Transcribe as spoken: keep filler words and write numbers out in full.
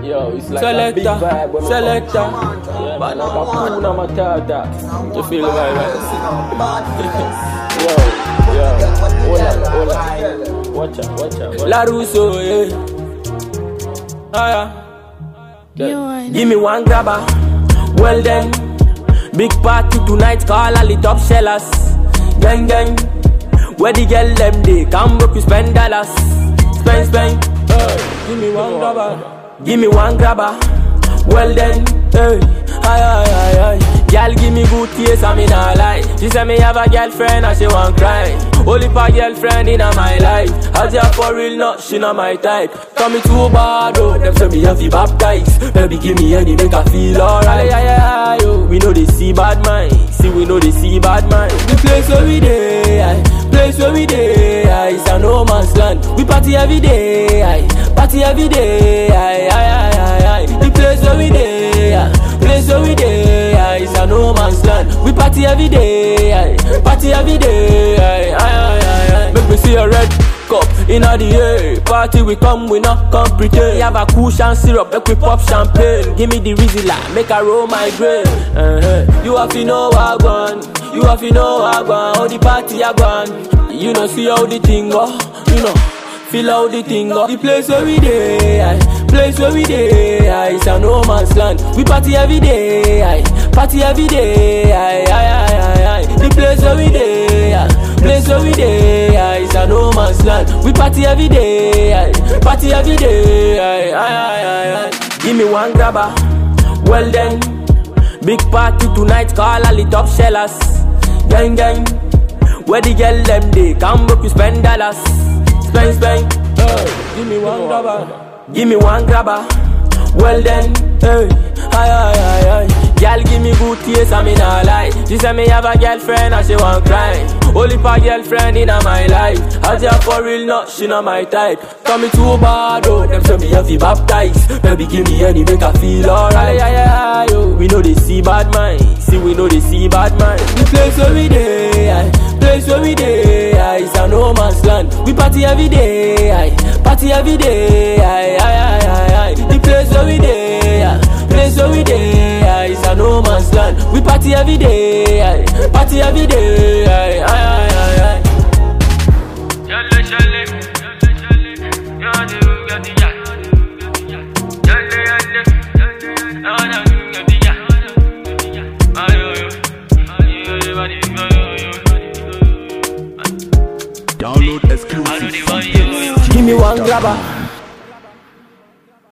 Yo, it's like Selector, a big vibe when selector. yeah, man, I'm a Kuna Matata. You feel the vibe, right? Yo, yo, hold on, hold on. Watch out, watch out. La Russo, yeah. Ah, yeah. Give me one grabber. Well then, big party tonight, call all the top sellers. Gang gang, where the girl them they come broke, you spend dollars. Spend, spend. Hey, give me one grabber. Give me one grabber. Well then, hey, aye, aye, aye, aye. Girl give me good taste, I mean I lie. She say me have a girlfriend and she want cry. Only for girlfriend in my life. As ya for real, not she not my type. Come me too bad, oh, them say me have to baptize. Baby give me any make I feel alright. Yeah, yeah, yo. We know they see bad mind. See we know they see bad mind. The place where we day, aye. Place where we day, aye. It's a no man's land. We party every day, aye. Party every day, aye, aye, aye, aye, aye. The place where we day, aye. Place where we day, aye. It's a no man's land. We party every day, aye. Party every day, aye, aye, aye, aye, aye. Make me see a red cup inna the air. Party we come, we not come pretend. We have a cushion syrup, make we pop champagne. Give me the Rizla, make I roll my grain. Uh-huh. You have to know I want. You have to know I want. How the party I want. You know see how the thing go. You know. Feel how the thing go. The place where we day, aye. Place where we day, aye. It's a no man's land. We party every day, aye. Party every day, aye, aye, aye, aye, aye. The place where we day, aye. Place where we day, aye. It's a no man's land. We party every day, aye. Party every day, aye, aye, aye, aye, aye. Give me one grabber. Well then, big party tonight, call all the top sellers. Gang gang, where the girl them they come broke, you spend dollars. Spend, spend, hey, give me one grabber. Give me one grabber. Well then, hey, aye, aye, aye, aye. Girl give me good taste, I mean I lie. She say me have a girlfriend and she want cry. Only for girlfriend in my life. As ya for real, not she not my type. Come me too bad, oh, them say me have to baptize. Baby give me any make I feel alright. Yeah, yeah, yo. We know they see bad mind. See we know they see bad mind. The place where we day, aye. Place where we day, aye. It's a no man's land. We party every day, aye. Party every day, aye, aye, aye, aye, aye. The place where we day, aye. Place where we day, aye. It's a no man's land. We party every day, aye. Party every day, aye, aye, aye, aye, aye. Challe, challe, challe, yadi, yadi, yadi, challe, challe, yadi, yadi, yadi, ayo, ayo, ayo, ayo, Download exclusive. Give me one grabber.